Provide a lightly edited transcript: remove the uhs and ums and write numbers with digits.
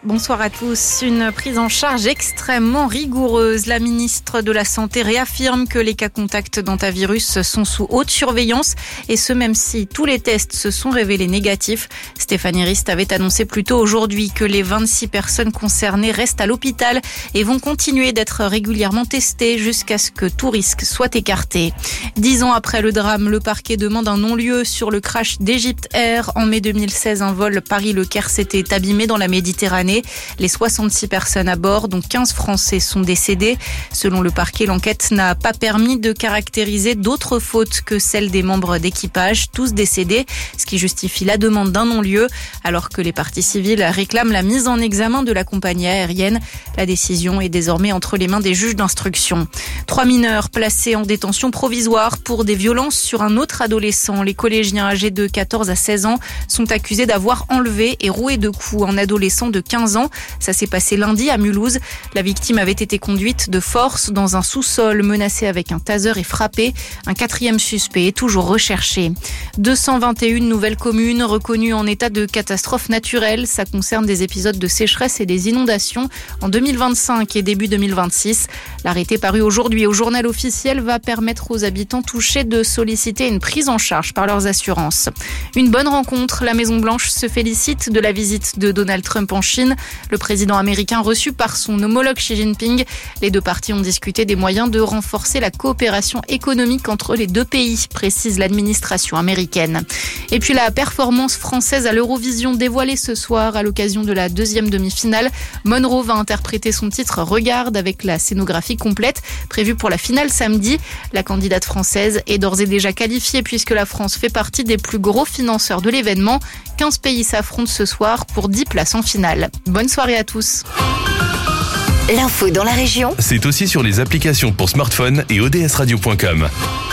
Bonsoir à tous. Une prise en charge extrêmement rigoureuse. La ministre de la Santé réaffirme que les cas contacts d'hantavirus sont sous haute surveillance et ce même si tous les tests se sont révélés négatifs. Stéphanie Rist avait annoncé plus tôt aujourd'hui que les 26 personnes concernées restent à l'hôpital et vont continuer d'être régulièrement testées jusqu'à ce que tout risque soit écarté. 10 ans après le drame, le parquet demande un non-lieu sur le crash d'Egypt Air. En mai 2016, un vol Paris-Le Caire s'était abîmé dans la Méditerranée. Les 66 personnes à bord, dont 15 Français, sont décédés. Selon le parquet, l'enquête n'a pas permis de caractériser d'autres fautes que celles des membres d'équipage, tous décédés, ce qui justifie la demande d'un non-lieu, alors que les parties civiles réclament la mise en examen de la compagnie aérienne. La décision est désormais entre les mains des juges d'instruction. 3 mineurs placés en détention provisoire pour des violences sur un autre adolescent. Les collégiens âgés de 14 à 16 ans sont accusés d'avoir enlevé et roué de coups un adolescent de 15 ans. Ça s'est passé lundi à Mulhouse. La victime avait été conduite de force dans un sous-sol, menacée avec un taser et frappée. Un 4e suspect est toujours recherché. 221 nouvelles communes reconnues en état de catastrophe naturelle. Ça concerne des épisodes de sécheresse et des inondations en 2025 et début 2026. L'arrêté paru aujourd'hui au journal officiel va permettre aux habitants touchés de solliciter une prise en charge par leurs assurances. Une bonne rencontre. La Maison-Blanche se félicite de la visite de Donald Trump en Chine. Le président américain reçu par son homologue Xi Jinping. Les deux parties ont discuté des moyens de renforcer la coopération économique entre les deux pays, précise l'administration américaine. Et puis la performance française à l'Eurovision dévoilée ce soir à l'occasion de la 2e demi-finale. Monroe va interpréter son titre Regarde avec la scénographie complète prévue pour la finale samedi. La candidate française est d'ores et déjà qualifiée puisque la France fait partie des plus gros financeurs de l'événement. 15 pays s'affrontent ce soir pour 10 places en finale. Bonne soirée à tous. L'info dans la région, c'est aussi sur les applications pour smartphone et odsradio.com.